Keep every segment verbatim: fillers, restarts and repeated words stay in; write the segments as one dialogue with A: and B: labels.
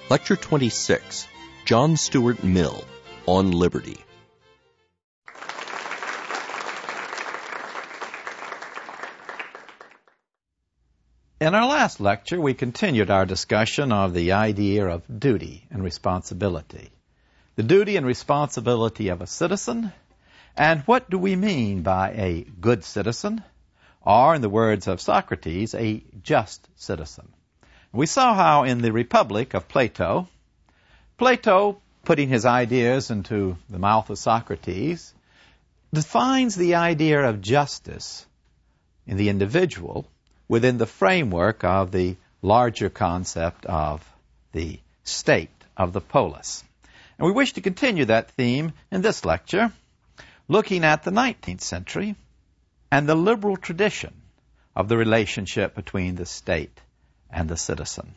A: Lecture twenty-six, John Stuart Mill, on Liberty.
B: In our last lecture, we continued our discussion of the idea of duty and responsibility. The duty and responsibility of a citizen, and what do we mean by a good citizen, or, in the words of Socrates, a just citizen. We saw how in the Republic of Plato, Plato, putting his ideas into the mouth of Socrates, defines the idea of justice in the individual within the framework of the larger concept of the state, of the polis. And we wish to continue that theme in this lecture, looking at the nineteenth century and the liberal tradition of the relationship between the state and the citizen.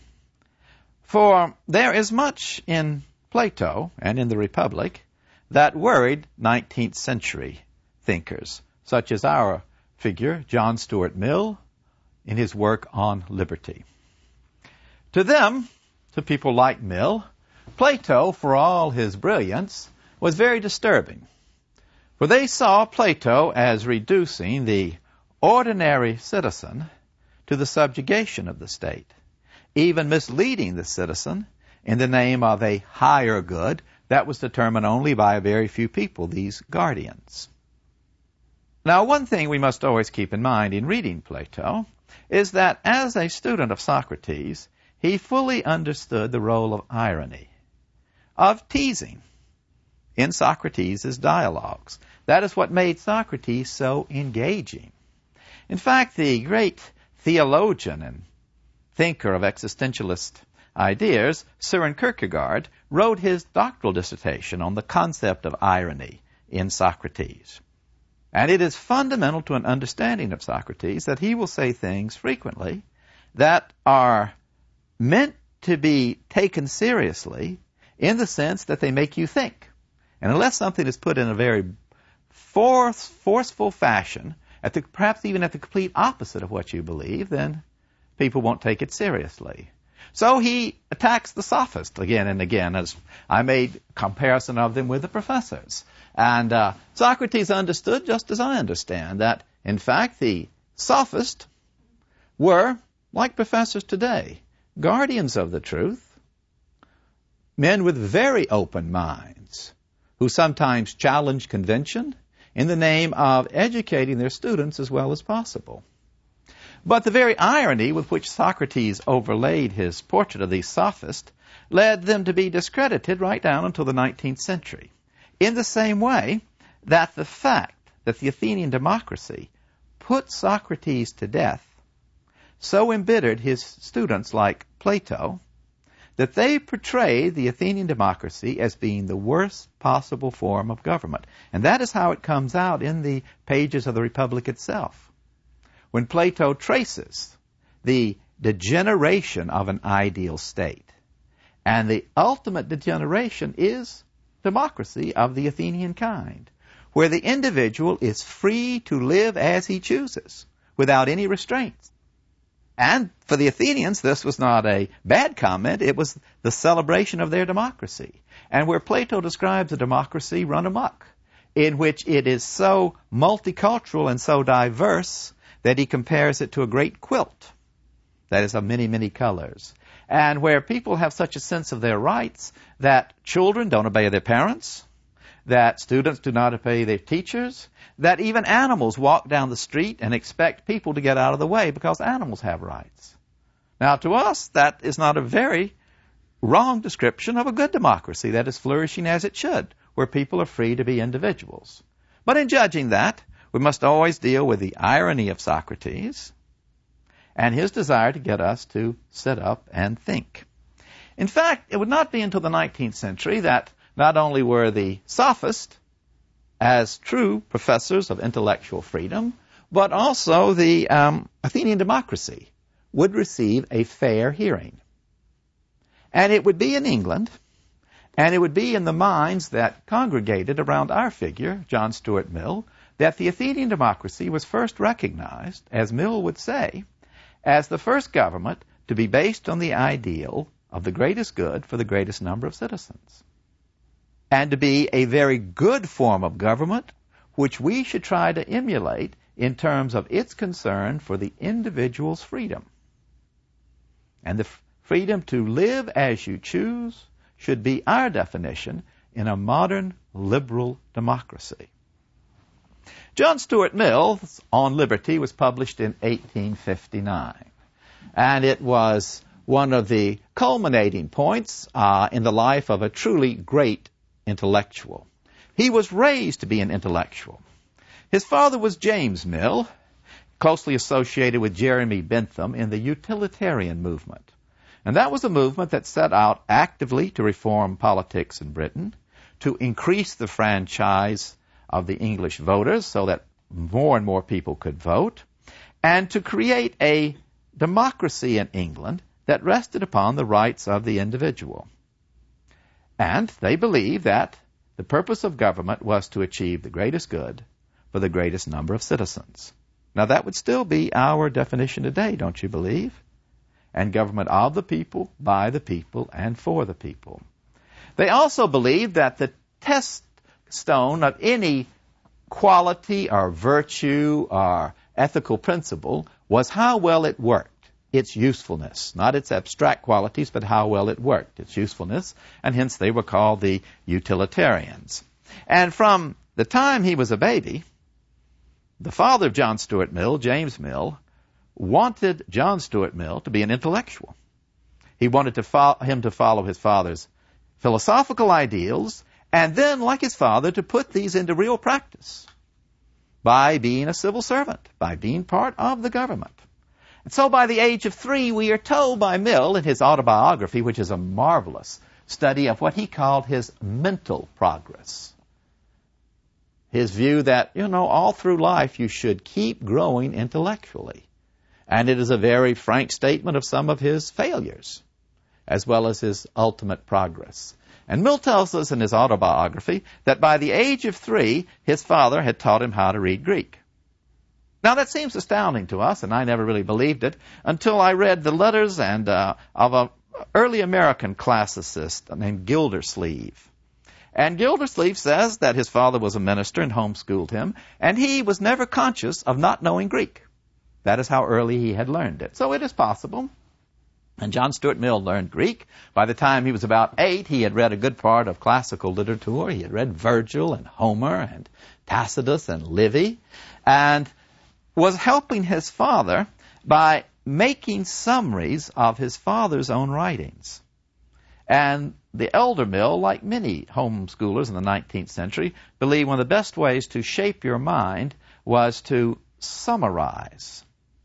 B: For there is much in Plato and in the Republic that worried nineteenth century thinkers, such as our figure, John Stuart Mill, in his work on liberty. To them, to people like Mill, Plato, for all his brilliance, was very disturbing. For they saw Plato as reducing the ordinary citizen to the subjugation of the state, even misleading the citizen in the name of a higher good that was determined only by a very few people, these guardians. Now, one thing we must always keep in mind in reading Plato is that as a student of Socrates, he fully understood the role of irony, of teasing in Socrates' dialogues. That is what made Socrates so engaging. In fact, the great theologian and thinker of existentialist ideas, Søren Kierkegaard, wrote his doctoral dissertation on the concept of irony in Socrates. And it is fundamental to an understanding of Socrates that he will say things frequently that are meant to be taken seriously in the sense that they make you think. And unless something is put in a very force, forceful fashion, at the, perhaps even at the complete opposite of what you believe, then people won't take it seriously. So he attacks the sophist again and again, as I made comparison of them with the professors. And uh, Socrates understood, just as I understand, that, in fact, the sophists were, like professors today, guardians of the truth, men with very open minds, who sometimes challenged convention in the name of educating their students as well as possible. But the very irony with which Socrates overlaid his portrait of these sophists led them to be discredited right down until the nineteenth century. In the same way that the fact that the Athenian democracy put Socrates to death so embittered his students like Plato that they portrayed the Athenian democracy as being the worst possible form of government. And that is how it comes out in the pages of the Republic itself. When Plato traces the degeneration of an ideal state, and the ultimate degeneration is democracy of the Athenian kind, where the individual is free to live as he chooses, without any restraints. And for the Athenians, this was not a bad comment, it was the celebration of their democracy. And where Plato describes a democracy run amok, in which it is so multicultural and so diverse that he compares it to a great quilt that is of many, many colors. And where people have such a sense of their rights that children don't obey their parents, that students do not obey their teachers, that even animals walk down the street and expect people to get out of the way because animals have rights. Now, to us, that is not a very wrong description of a good democracy that is flourishing as it should, where people are free to be individuals. But in judging that, we must always deal with the irony of Socrates and his desire to get us to sit up and think. In fact, it would not be until the nineteenth century that not only were the sophists as true professors of intellectual freedom, but also the um, Athenian democracy would receive a fair hearing. And it would be in England, and it would be in the minds that congregated around our figure, John Stuart Mill, that the Athenian democracy was first recognized, as Mill would say, as the first government to be based on the ideal of the greatest good for the greatest number of citizens, and to be a very good form of government which we should try to emulate in terms of its concern for the individual's freedom. And the f- freedom to live as you choose should be our definition in a modern liberal democracy. John Stuart Mill's On Liberty was published in eighteen fifty-nine, and it was one of the culminating points uh, in the life of a truly great intellectual. He was raised to be an intellectual. His father was James Mill, closely associated with Jeremy Bentham in the utilitarian movement. And that was a movement that set out actively to reform politics in Britain, to increase the franchise of the English voters so that more and more people could vote, and to create a democracy in England that rested upon the rights of the individual. And they believed that the purpose of government was to achieve the greatest good for the greatest number of citizens. Now that would still be our definition today, don't you believe? And government of the people, by the people, and for the people. They also believed that the test stone of any quality or virtue or ethical principle was how well it worked. Its usefulness, not its abstract qualities, but how well it worked, its usefulness, and hence they were called the utilitarians. And from the time he was a baby, the father of John Stuart Mill, James Mill, wanted John Stuart Mill to be an intellectual. He wanted to fo- him to follow his father's philosophical ideals, and then, like his father, to put these into real practice by being a civil servant, by being part of the government. And so by the age of three, we are told by Mill in his autobiography, which is a marvelous study of what he called his mental progress. His view that, you know, all through life you should keep growing intellectually. And it is a very frank statement of some of his failures, as well as his ultimate progress. And Mill tells us in his autobiography that by the age of three, his father had taught him how to read Greek. Now, that seems astounding to us, and I never really believed it until I read the letters and uh, of an early American classicist named Gildersleeve. And Gildersleeve says that his father was a minister and homeschooled him, and he was never conscious of not knowing Greek. That is how early he had learned it. So it is possible. And John Stuart Mill learned Greek. By the time he was about eight, he had read a good part of classical literature. He had read Virgil and Homer and Tacitus and Livy, and was helping his father by making summaries of his father's own writings. And the elder Mill, like many homeschoolers in the nineteenth century, believed one of the best ways to shape your mind was to summarize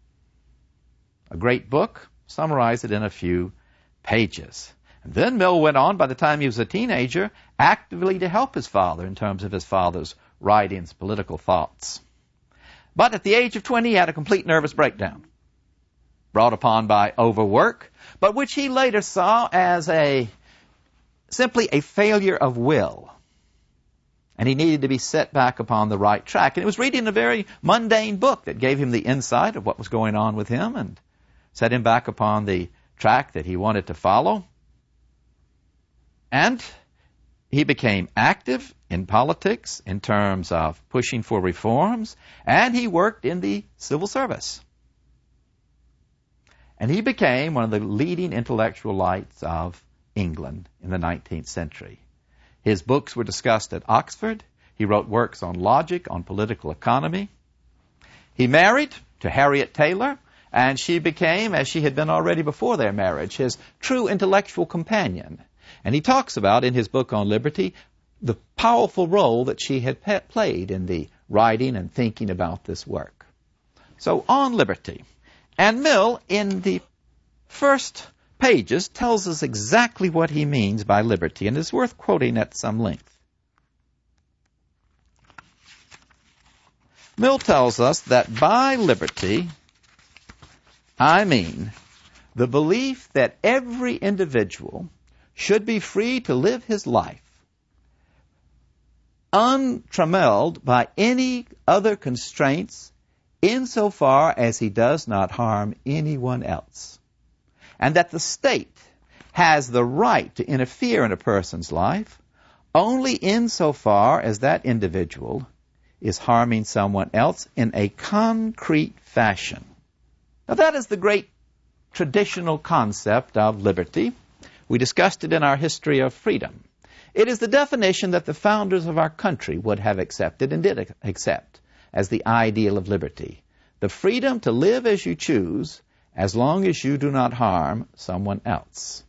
B: a great book, summarize it in a few pages. And then Mill went on, by the time he was a teenager, actively to help his father in terms of his father's writings, political thoughts. But at the age of twenty, he had a complete nervous breakdown, brought upon by overwork, but which he later saw as a simply a failure of will. And he needed to be set back upon the right track. And it was reading a very mundane book that gave him the insight of what was going on with him and set him back upon the track that he wanted to follow. And he became active in politics in terms of pushing for reforms, and he worked in the civil service. And he became one of the leading intellectual lights of England in the nineteenth century. His books were discussed at Oxford. He wrote works on logic, on political economy. He married to Harriet Taylor, and she became, as she had been already before their marriage, his true intellectual companion. And he talks about, in his book on liberty, the powerful role that she had pe- played in the writing and thinking about this work. So, on liberty. And Mill, in the first pages, tells us exactly what he means by liberty, and is worth quoting at some length. Mill tells us that by liberty, I mean the belief that every individual should be free to live his life untrammeled by any other constraints insofar as he does not harm anyone else. And that the state has the right to interfere in a person's life only insofar as that individual is harming someone else in a concrete fashion. Now, that is the great traditional concept of liberty. We discussed it in our history of freedom. It is the definition that the founders of our country would have accepted and did accept as the ideal of liberty. The freedom to live as you choose as long as you do not harm someone else.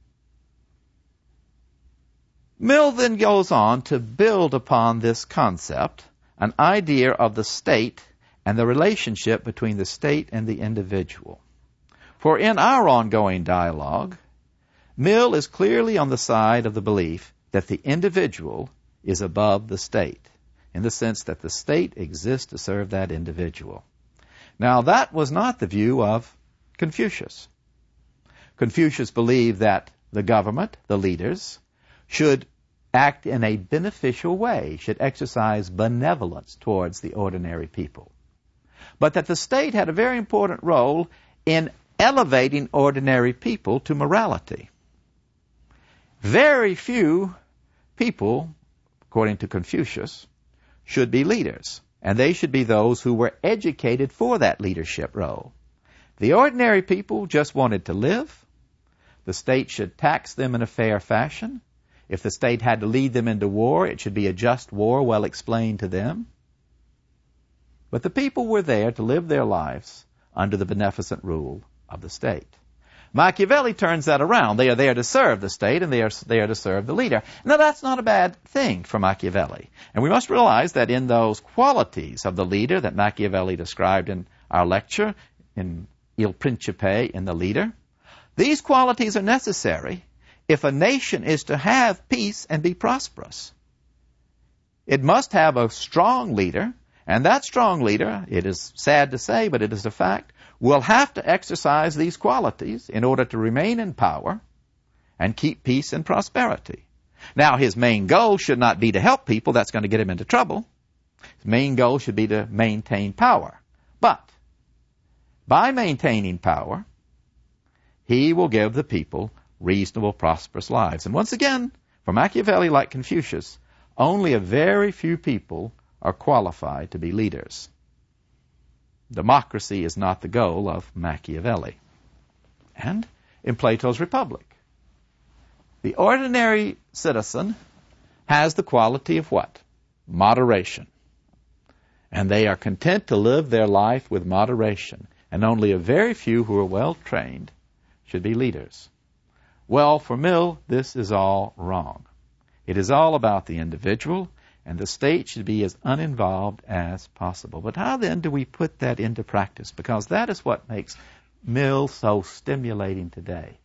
B: Mill then goes on to build upon this concept an idea of the state and the relationship between the state and the individual. For in our ongoing dialogue, Mill is clearly on the side of the belief that the individual is above the state, in the sense that the state exists to serve that individual. Now, that was not the view of Confucius. Confucius believed that the government, the leaders, should act in a beneficial way, should exercise benevolence towards the ordinary people. But that the state had a very important role in elevating ordinary people to morality. Very few people, according to Confucius, should be leaders, and they should be those who were educated for that leadership role. The ordinary people just wanted to live. The state should tax them in a fair fashion. If the state had to lead them into war, it should be a just war, well explained to them. But the people were there to live their lives under the beneficent rule of the state. Machiavelli turns that around. They are there to serve the state, and they are there to serve the leader. Now, that's not a bad thing for Machiavelli. And we must realize that in those qualities of the leader that Machiavelli described in our lecture, in Il Principe, in the leader, these qualities are necessary if a nation is to have peace and be prosperous. It must have a strong leader, and that strong leader, it is sad to say, but it is a fact, will have to exercise these qualities in order to remain in power and keep peace and prosperity. Now, his main goal should not be to help people. That's going to get him into trouble. His main goal should be to maintain power. But by maintaining power, he will give the people reasonable, prosperous lives. And once again, for Machiavelli, like Confucius, only a very few people are qualified to be leaders. Democracy is not the goal of Machiavelli. And in Plato's Republic, the ordinary citizen has the quality of what? Moderation. And they are content to live their life with moderation. And only a very few who are well trained should be leaders. Well, for Mill, this is all wrong. It is all about the individual, and the state should be as uninvolved as possible. But how then do we put that into practice? Because that is what makes Mill so stimulating today.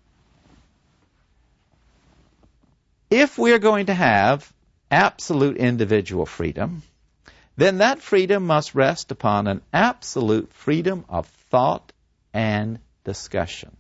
B: If we're going to have absolute individual freedom, then that freedom must rest upon an absolute freedom of thought and discussion.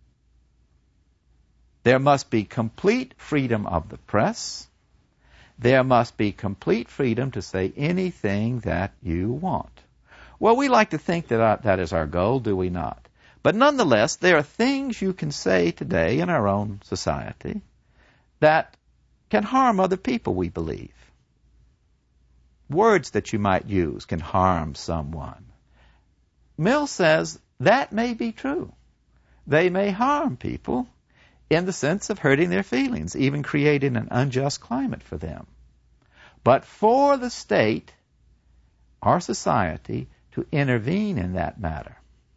B: There must be complete freedom of the press. There must be complete freedom to say anything that you want. Well, we like to think that our, that is our goal, do we not? But nonetheless, there are things you can say today in our own society that can harm other people, we believe. Words that you might use can harm someone. Mill says that may be true. They may harm people in the sense of hurting their feelings, even creating an unjust climate for them. But for the state, our society, to intervene in that matter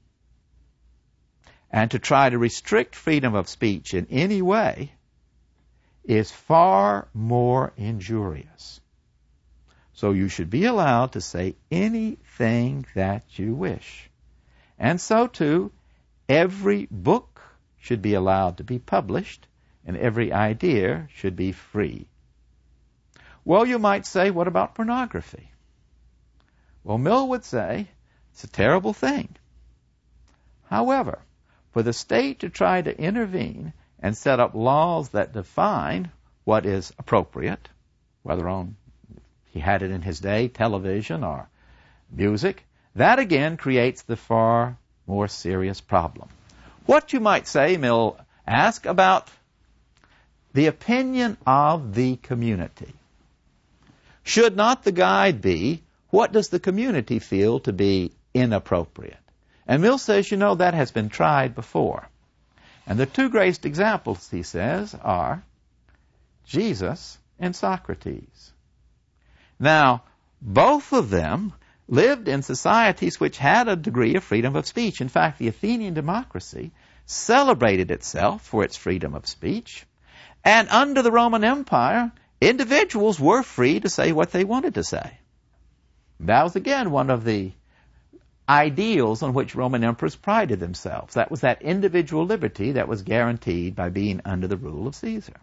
B: and to try to restrict freedom of speech in any way is far more injurious. So you should be allowed to say anything that you wish. And so, too, every book should be allowed to be published, and every idea should be free. Well, you might say, what about pornography? Well, Mill would say, it's a terrible thing. However, for the state to try to intervene and set up laws that define what is appropriate, whether on, he had it in his day, television or music, that again creates the far more serious problem. What you might say, Mill Ask about the opinion of the community. Should not the guide be, what does the community feel to be inappropriate? And Mill says, you know, that has been tried before. And the two greatest examples, he says, are Jesus and Socrates. Now, both of them lived in societies which had a degree of freedom of speech. In fact, the Athenian democracy celebrated itself for its freedom of speech. And under the Roman Empire, individuals were free to say what they wanted to say. That was, again, one of the ideals on which Roman emperors prided themselves. That was that individual liberty that was guaranteed by being under the rule of Caesar.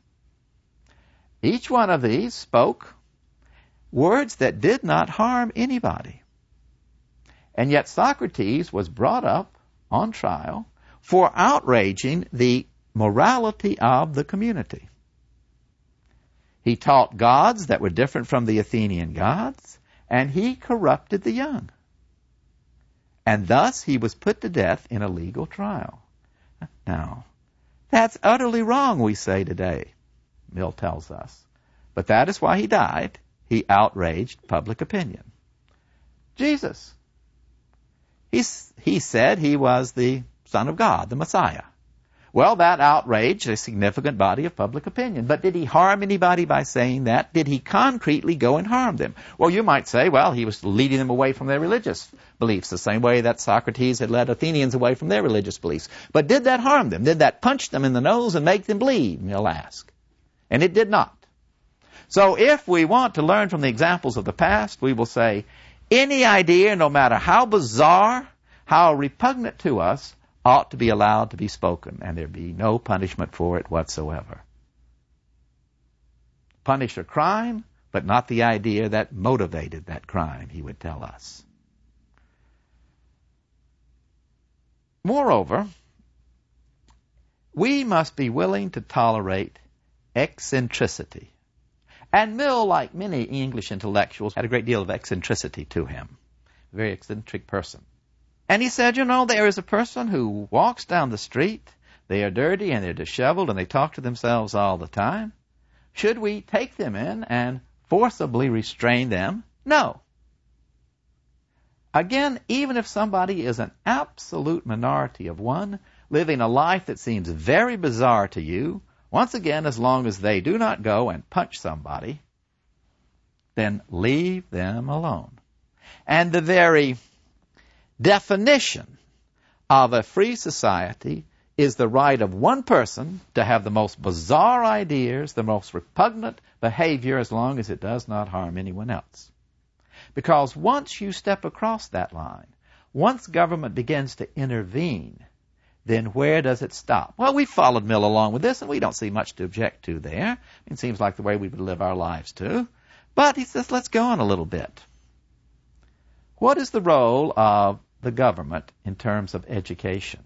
B: Each one of these spoke words that did not harm anybody. And yet Socrates was brought up on trial for outraging the morality of the community. He taught gods that were different from the Athenian gods, and he corrupted the young. And thus he was put to death in a legal trial. Now, that's utterly wrong, we say today, Mill tells us. But that is why he died. He outraged public opinion. Jesus. He, he said he was the Son of God, the Messiah. Well, that outraged a significant body of public opinion. But did he harm anybody by saying that? Did he concretely go and harm them? Well, you might say, well, he was leading them away from their religious beliefs, the same way that Socrates had led Athenians away from their religious beliefs. But did that harm them? Did that punch them in the nose and make them bleed? Mill asked. And it did not. So if we want to learn from the examples of the past, we will say, any idea, no matter how bizarre, how repugnant to us, ought to be allowed to be spoken, and there be no punishment for it whatsoever. Punish a crime, but not the idea that motivated that crime, he would tell us. Moreover, we must be willing to tolerate eccentricity. And Mill, like many English intellectuals, had a great deal of eccentricity to him. A very eccentric person. And he said, you know, there is a person who walks down the street, they are dirty and they're disheveled and they talk to themselves all the time. Should we take them in and forcibly restrain them? No. Again, even if somebody is an absolute minority of one, living a life that seems very bizarre to you, once again, as long as they do not go and punch somebody, then leave them alone. And the very definition of a free society is the right of one person to have the most bizarre ideas, the most repugnant behavior, as long as it does not harm anyone else. Because once you step across that line, once government begins to intervene, then where does it stop? Well, we followed Mill along with this, and we don't see much to object to there. It seems like the way we would live our lives, too. But he says, let's go on a little bit. What is the role of the government in terms of education?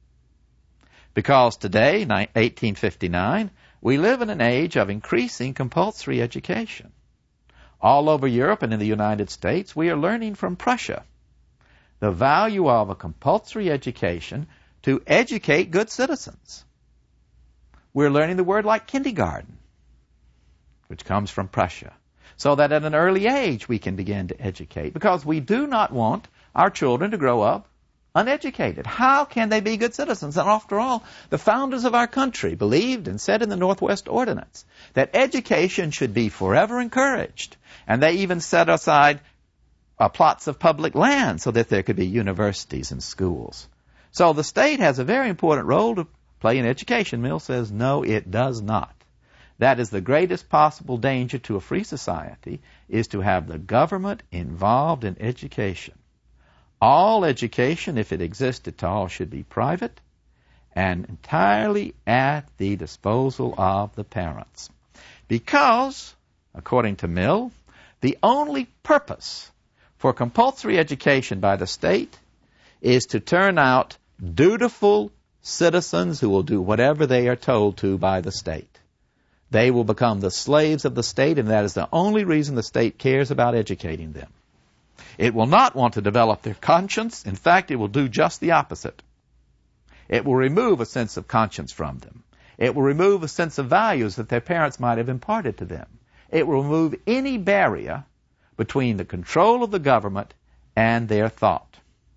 B: Because today, eighteen fifty-nine, we live in an age of increasing compulsory education. All over Europe and in the United States, we are learning from Prussia the value of a compulsory education to educate good citizens. We're learning the word like kindergarten, which comes from Prussia, so that at an early age we can begin to educate, because we do not want our children to grow up uneducated. How can they be good citizens? And after all, the founders of our country believed and said in the Northwest Ordinance that education should be forever encouraged. And they even set aside uh, plots of public land so that there could be universities and schools. So the state has a very important role to play in education. Mill says, no, it does not. That is the greatest possible danger to a free society, is to have the government involved in education. All education, if it exists at all, should be private and entirely at the disposal of the parents. Because, according to Mill, the only purpose for compulsory education by the state is to turn out dutiful citizens who will do whatever they are told to by the state. They will become the slaves of the state, and that is the only reason the state cares about educating them. It will not want to develop their conscience. In fact, it will do just the opposite. It will remove a sense of conscience from them. It will remove a sense of values that their parents might have imparted to them. It will remove any barrier between the control of the government and their thought.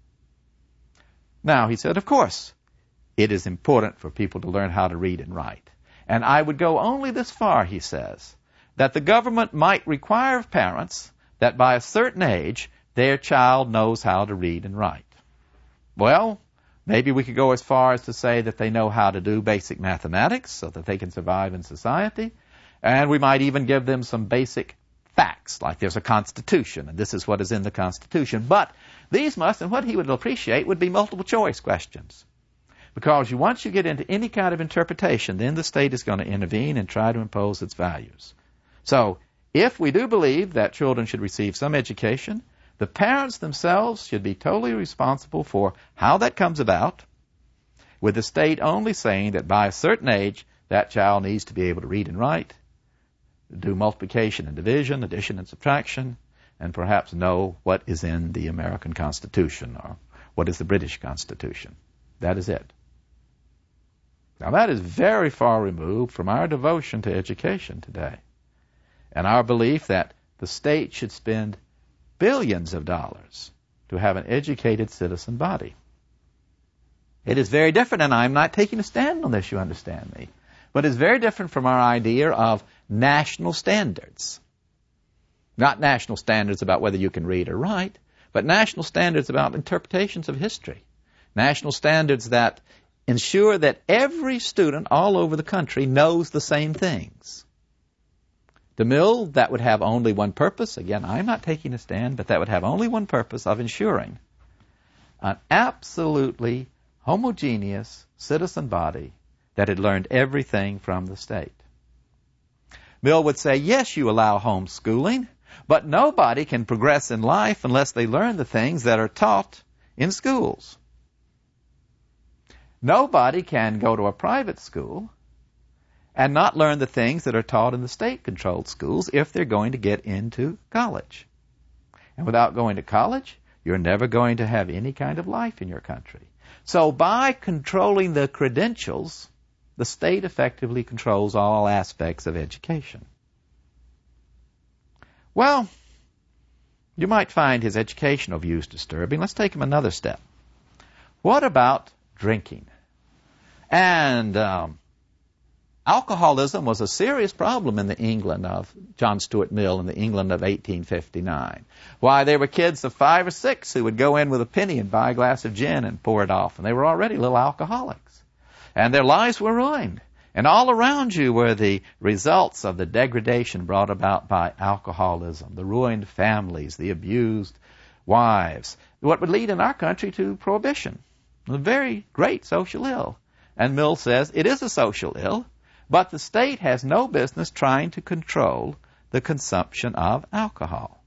B: Now, he said, of course, it is important for people to learn how to read and write. And I would go only this far, he says, that the government might require of parents that by a certain age their child knows how to read and write. Well, maybe we could go as far as to say that they know how to do basic mathematics so that they can survive in society. And we might even give them some basic facts, like there's a Constitution, and this is what is in the Constitution. But these must, and what he would appreciate, would be multiple choice questions. Because you, once you get into any kind of interpretation, then the state is going to intervene and try to impose its values. So, if we do believe that children should receive some education, the parents themselves should be totally responsible for how that comes about, with the state only saying that by a certain age, that child needs to be able to read and write, do multiplication and division, addition and subtraction, and perhaps know what is in the American Constitution or what is the British Constitution. That is it. Now that is very far removed from our devotion to education today, and our belief that the state should spend billions of dollars to have an educated citizen body. It is very different, and I'm not taking a stand on this, you understand me, but it's very different from our idea of national standards. Not national standards about whether you can read or write, but national standards about interpretations of history. National standards that ensure that every student all over the country knows the same things. DeMille, that would have only one purpose. Again, I'm not taking a stand, but that would have only one purpose of ensuring an absolutely homogeneous citizen body that had learned everything from the state. Mill would say, yes, you allow homeschooling, but nobody can progress in life unless they learn the things that are taught in schools. Nobody can go to a private school and not learn the things that are taught in the state-controlled schools if they're going to get into college. And without going to college, you're never going to have any kind of life in your country. So by controlling the credentials, the state effectively controls all aspects of education. Well, you might find his educational views disturbing. Let's take him another step. What about drinking? And um, alcoholism was a serious problem in the England of John Stuart Mill, in the England of eighteen fifty-nine. Why, there were kids of five or six who would go in with a penny and buy a glass of gin and pour it off, and they were already little alcoholics. And their lives were ruined. And all around you were the results of the degradation brought about by alcoholism, the ruined families, the abused wives, what would lead in our country to prohibition, a very great social ill. And Mill says it is a social ill, but the state has no business trying to control the consumption of alcohol.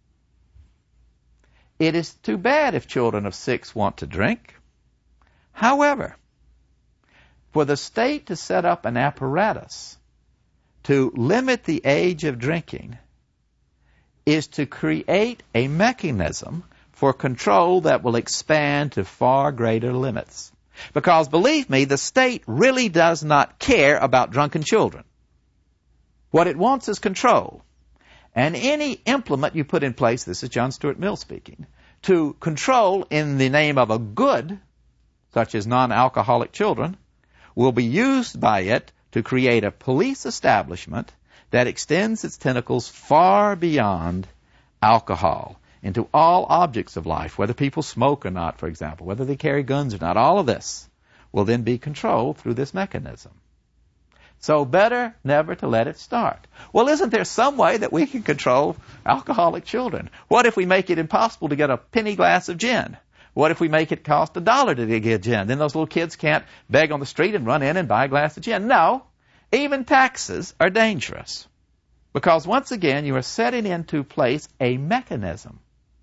B: It is too bad if children of six want to drink. However, for the state to set up an apparatus to limit the age of drinking is to create a mechanism for control that will expand to far greater limits. Because, believe me, the state really does not care about drunken children. What it wants is control. And any implement you put in place, this is John Stuart Mill speaking, to control in the name of a good, such as non-alcoholic children, will be used by it to create a police establishment that extends its tentacles far beyond alcohol, into all objects of life, whether people smoke or not, for example, whether they carry guns or not. All of this will then be controlled through this mechanism. So better never to let it start. Well, isn't there some way that we can control alcoholic children? What if we make it impossible to get a penny glass of gin? What if we make it cost a dollar to get gin? Then those little kids can't beg on the street and run in and buy a glass of gin. No, even taxes are dangerous. Because once again, you are setting into place a mechanism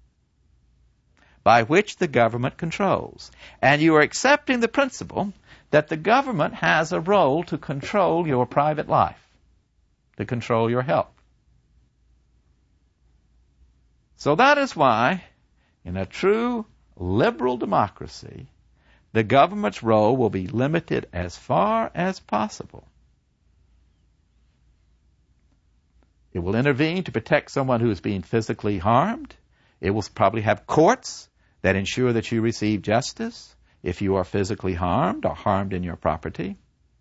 B: by which the government controls. And you are accepting the principle that the government has a role to control your private life, to control your health. So that is why, in a true liberal democracy, the government's role will be limited as far as possible. It will intervene to protect someone who is being physically harmed. It will probably have courts that ensure that you receive justice if you are physically harmed or harmed in your property.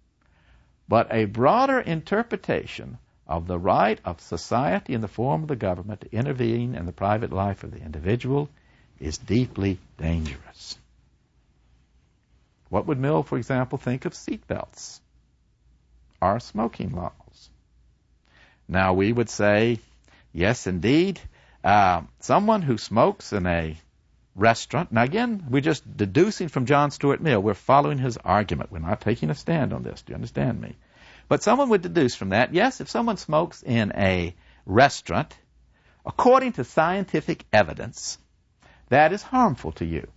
B: But a broader interpretation of the right of society in the form of the government to intervene in the private life of the individual is deeply dangerous. What would Mill, for example, think of seatbelts or smoking laws? Now, we would say, yes, indeed, uh, someone who smokes in a restaurant. Now, again, we're just deducing from John Stuart Mill. We're following his argument. We're not taking a stand on this. Do you understand me? But someone would deduce from that, yes, if someone smokes in a restaurant, according to scientific evidence, that is harmful to you.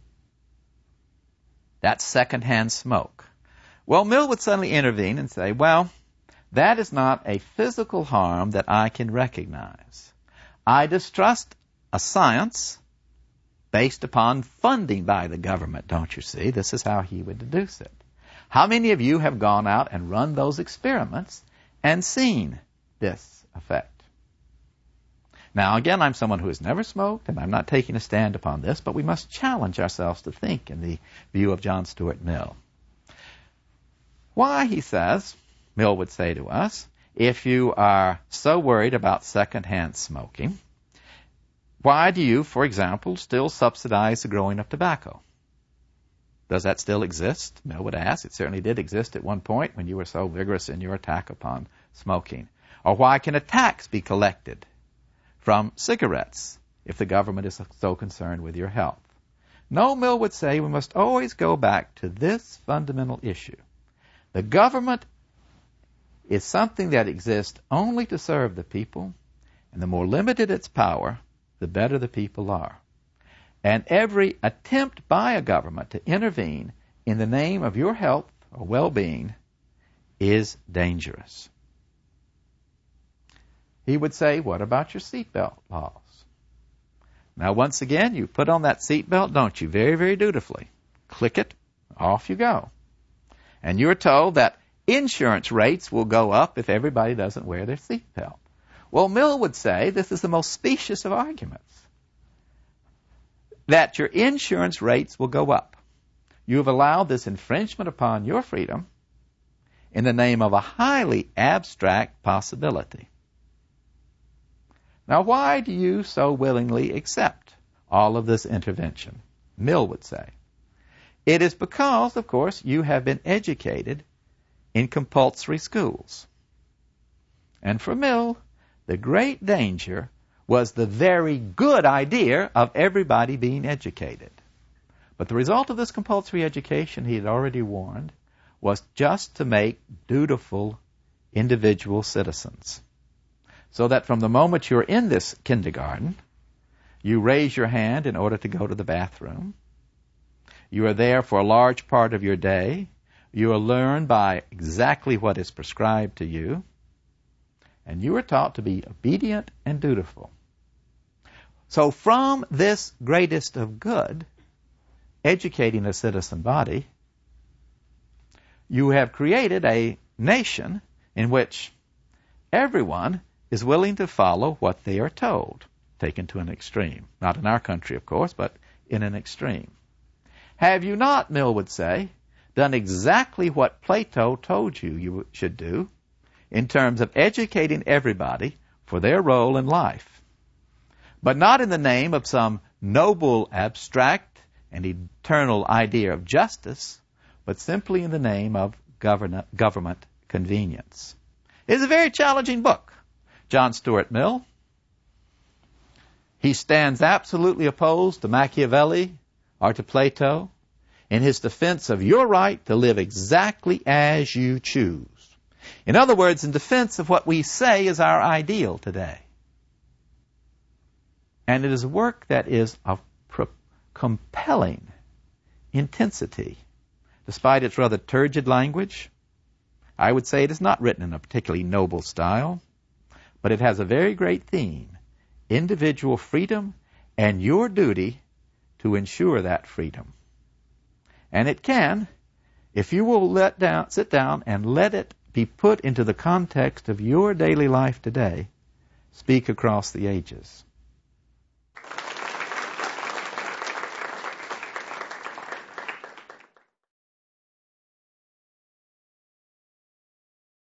B: That's secondhand smoke. Well, Mill would suddenly intervene and say, well, that is not a physical harm that I can recognize. I distrust a science based upon funding by the government, don't you see? This is how he would deduce it. How many of you have gone out and run those experiments and seen this effect? Now, again, I'm someone who has never smoked, and I'm not taking a stand upon this, but we must challenge ourselves to think in the view of John Stuart Mill. Why, he says, Mill would say to us, if you are so worried about secondhand smoking, why do you, for example, still subsidize the growing of tobacco? Does that still exist? Mill would ask. It certainly did exist at one point when you were so vigorous in your attack upon smoking. Or why can a tax be collected from cigarettes if the government is so concerned with your health? No, Mill would say we must always go back to this fundamental issue. The government is something that exists only to serve the people, and the more limited its power, the better the people are. And every attempt by a government to intervene in the name of your health or well-being is dangerous. He would say, what about your seatbelt laws? Now, once again, you put on that seatbelt, don't you, very, very dutifully. Click it, off you go. And you're told that insurance rates will go up if everybody doesn't wear their seatbelt. Well, Mill would say this is the most specious of arguments, that your insurance rates will go up. You have allowed this infringement upon your freedom in the name of a highly abstract possibility. Now, why do you so willingly accept all of this intervention? Mill would say, it is because, of course, you have been educated in compulsory schools. And for Mill, the great danger was the very good idea of everybody being educated. But the result of this compulsory education, he had already warned, was just to make dutiful individual citizens. So that from the moment you're in this kindergarten, you raise your hand in order to go to the bathroom. You are there for a large part of your day. You are learned by exactly what is prescribed to you. And you are taught to be obedient and dutiful. So from this greatest of good, educating a citizen body, you have created a nation in which everyone is willing to follow what they are told, taken to an extreme. Not in our country, of course, but in an extreme. Have you not, Mill would say, done exactly what Plato told you you should do in terms of educating everybody for their role in life, but not in the name of some noble, abstract, and eternal idea of justice, but simply in the name of govern- government convenience? It is a very challenging book, John Stuart Mill. He stands absolutely opposed to Machiavelli or to Plato in his defense of your right to live exactly as you choose. In other words, in defense of what we say is our ideal today. And it is a work that is of pro- compelling intensity. Despite its rather turgid language, I would say it is not written in a particularly noble style, but it has a very great theme, individual freedom and your duty to ensure that freedom. And it can, if you will let down, sit down and let it be put into the context of your daily life today, speak across the ages.